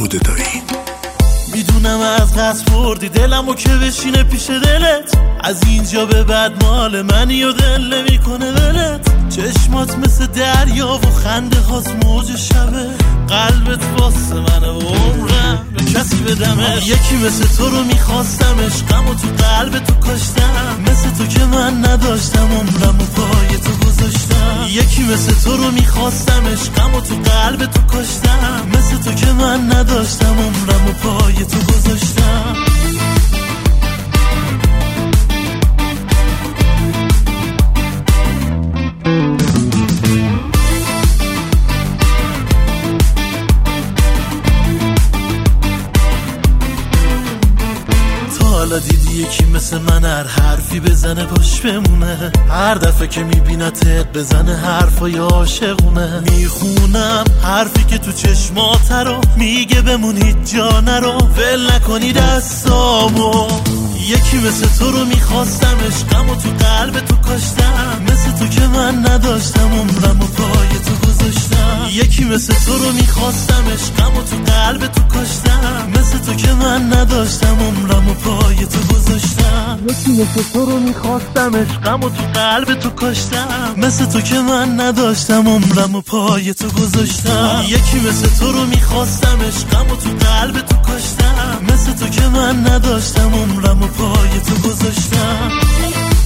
کودتایی. میدونم از قصد بردی دلمو که بشینه پیش دلت، از اینجا به بعد مال منی و دل نمیکنه دلت. چشمات مثل دریا و خنده هاست موج شبه، قلبت واسه منه و عمرم به کسی بدمش. یکی مثل تو رو میخواستمش، غم و تو قلب تو کاشتم، مثل تو که من نداشتم عمرم و پای تو گذاشتم. یکی مثل تو رو میخواستمش، غم و تو قلب تو کاشتم، مثل تو که من نداشتم عمرم و پای تو گذاشتم. حالا دیدی یکی مثل من هر حرفی بزنه باش بمونه، هر دفعه که میبینتت بزنه حرفای عاشقونه. میخونم حرفی که تو چشمات رو میگه بمون هیچ جا نرو، ول نکنی دستامو. یکی مثل تو رو میخواستمش، غم و تو قلب تو کاشتم، مثل تو که من نداشتم عمرم و پای تو گذاشتم. یکی مثل تو رو میخواستمش، غم و تو قلب تو کاشتم، مثل تو که من نداشتم عمرم و پای تو گذاشتم. یکی مثل تو رو میخواستمش، غم و تو قلب تو کاشتم، مثل تو که من نداشتم عمرم و پای تو گذاشتم. یکی مثل تو رو میخواستمش، غم و تو قلب تو کاشتم، مثل تو که من نداشتم عمرم و پای تو گذاشتم.